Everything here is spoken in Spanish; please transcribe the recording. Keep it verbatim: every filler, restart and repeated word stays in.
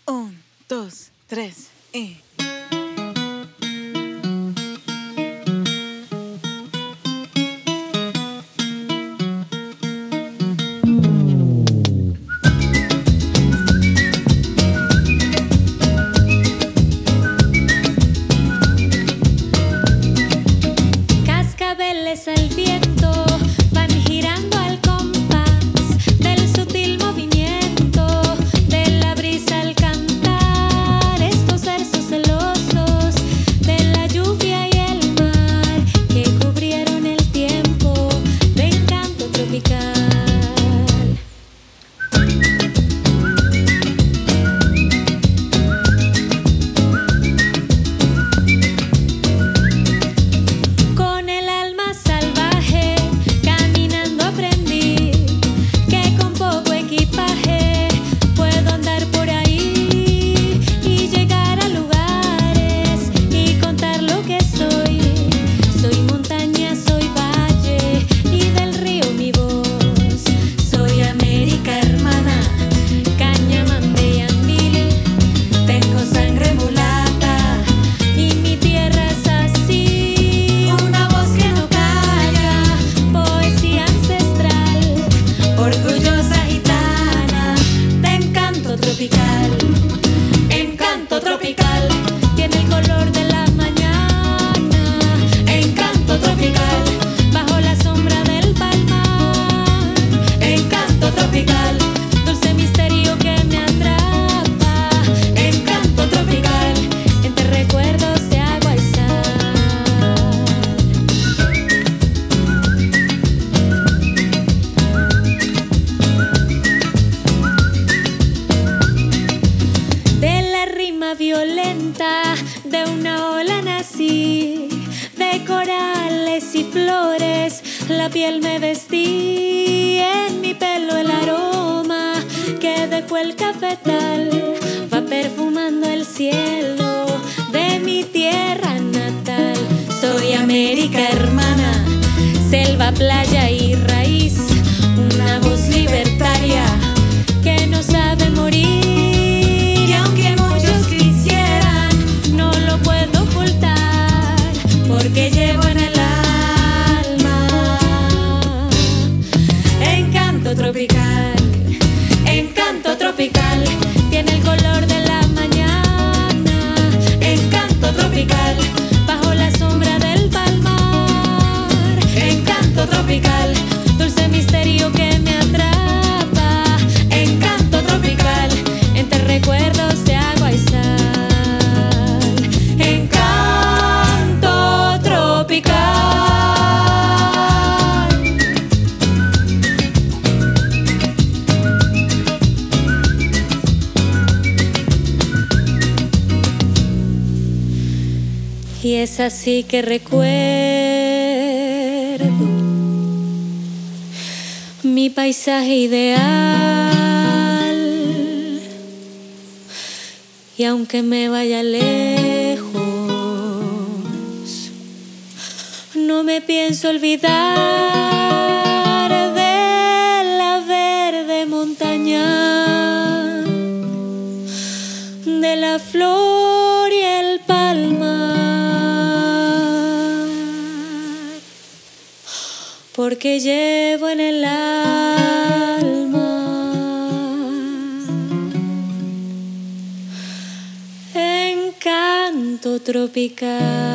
Un, dos, tres y... Cascabeles al viento van girando al compás del sutil movimiento de la brisa al cantar estos versos celosos de la lluvia y el mar que cubrieron el tiempo de encanto tropical. Encanto tropical, tiene el color de la mañana. Encanto tropical, bajo la sombra del palmar. Encanto tropical, dulce misterio que me atrapa. Encanto tropical, entre recuerdos de agua y sal. De la rima violenta de una ola nací, de corales y flores la piel me vestí, en mi pelo el aroma que dejó el cafetal va perfumando el cielo de mi tierra natal. Soy América hermana, selva, playa y raíz, una voz libertaria que no sabe morir. Porque llevo en el alma encanto tropical, encanto tropical, tiene el color de la mañana. Encanto tropical, bajo la sombra del palmar. Encanto tropical, dulce misterio que me atrapa. Encanto tropical, entre recuerdos de agua y sal. Y es así que recuerdo mi paisaje ideal. Y aunque me vaya lejos, no me pienso olvidar de la verde montaña, de la flor y el palmar. Porque llevo en el alma encanto tropical.